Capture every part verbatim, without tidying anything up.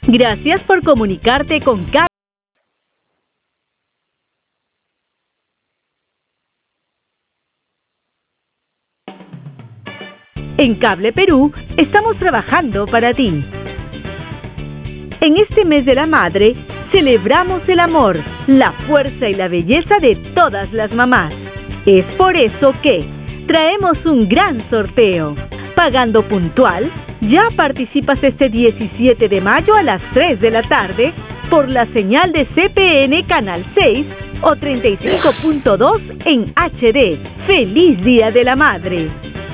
Gracias por comunicarte con Cable. En Cable Perú estamos trabajando para ti. En este mes de la madre, celebramos el amor, la fuerza y la belleza de todas las mamás. Es por eso que traemos un gran sorteo. Pagando puntual, ya participas este diecisiete de mayo a las tres de la tarde por la señal de C P N Canal seis o treinta y cinco punto dos en H D. ¡Feliz Día de la Madre!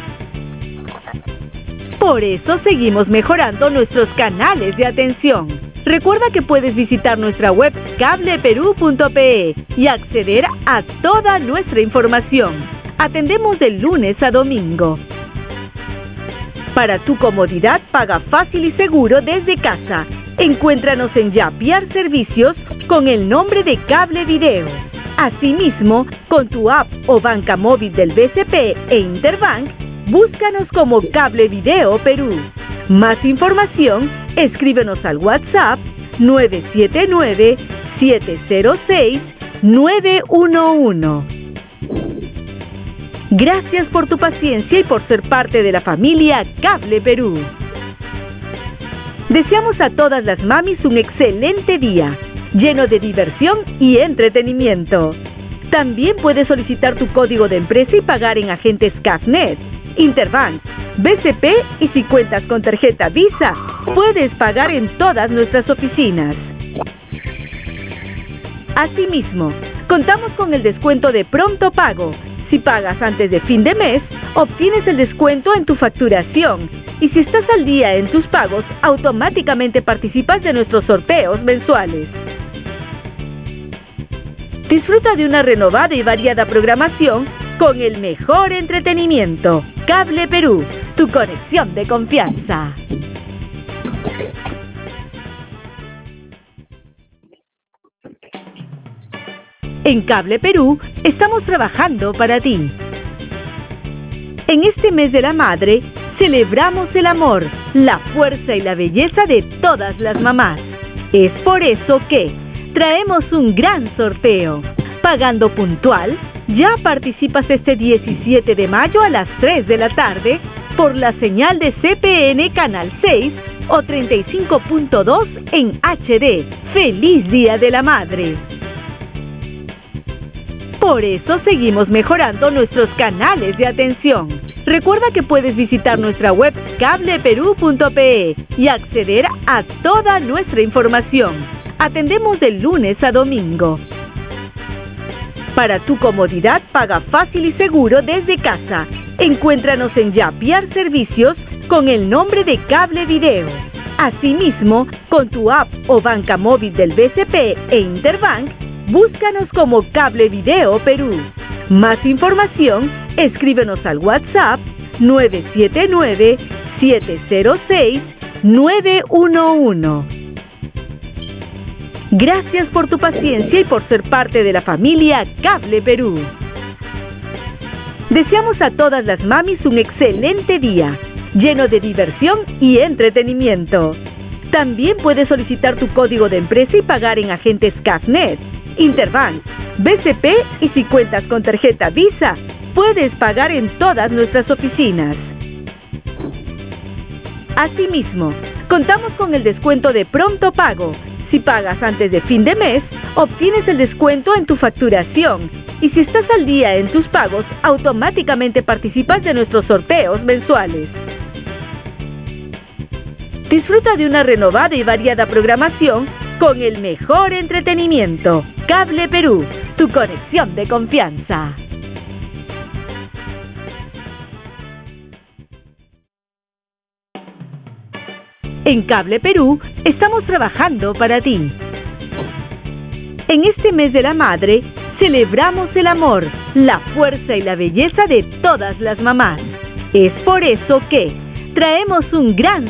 Por eso seguimos mejorando nuestros canales de atención. Recuerda que puedes visitar nuestra web cable perú punto pe y acceder a toda nuestra información. Atendemos de lunes a domingo. Para tu comodidad, paga fácil y seguro desde casa. Encuéntranos en Yapiar Servicios con el nombre de Cable Video. Asimismo, con tu app o banca móvil del B C P e Interbank, búscanos como Cable Video Perú. Más información, escríbenos al WhatsApp nueve siete nueve, siete cero seis, nueve uno uno. Gracias por tu paciencia y por ser parte de la familia Cable Perú. Deseamos a todas las mamis un excelente día, lleno de diversión y entretenimiento. También puedes solicitar tu código de empresa y pagar en agentes Cafnet, Interbank, B C P y si cuentas con tarjeta Visa, puedes pagar en todas nuestras oficinas. Asimismo, contamos con el descuento de pronto pago. Si pagas antes de fin de mes, obtienes el descuento en tu facturación. Y si estás al día en tus pagos, automáticamente participas de nuestros sorteos mensuales. Disfruta de una renovada y variada programación con el mejor entretenimiento. Cable Perú, tu conexión de confianza. En Cable Perú estamos trabajando para ti. En este mes de la madre, celebramos el amor, la fuerza y la belleza de todas las mamás. Es por eso que traemos un gran sorteo. Pagando puntual, ya participas este diecisiete de mayo a las tres de la tarde por la señal de C P N Canal seis o treinta y cinco punto dos en H D. ¡Feliz Día de la Madre! Por eso seguimos mejorando nuestros canales de atención. Recuerda que puedes visitar nuestra web cable perú punto pe y acceder a toda nuestra información. Atendemos de lunes a domingo. Para tu comodidad, paga fácil y seguro desde casa. Encuéntranos en Yapiar Servicios con el nombre de Cable Video. Asimismo, con tu app o banca móvil del B C P e Interbank, búscanos como Cable Video Perú. Más información, escríbenos al WhatsApp nueve siete nueve, siete cero seis, nueve uno uno. Gracias por tu paciencia y por ser parte de la familia Cable Perú. Deseamos a todas las mamis un excelente día, lleno de diversión y entretenimiento. También puedes solicitar tu código de empresa y pagar en agentes Cafnet, Interbank, B C P y si cuentas con tarjeta Visa, puedes pagar en todas nuestras oficinas. Asimismo, contamos con el descuento de pronto pago. Si pagas antes de fin de mes, obtienes el descuento en tu facturación. Y si estás al día en tus pagos, automáticamente participas de nuestros sorteos mensuales. Disfruta de una renovada y variada programación con el mejor entretenimiento. Cable Perú, tu conexión de confianza. En Cable Perú estamos trabajando para ti. En este mes de la madre, celebramos el amor, la fuerza y la belleza de todas las mamás. Es por eso que traemos un gran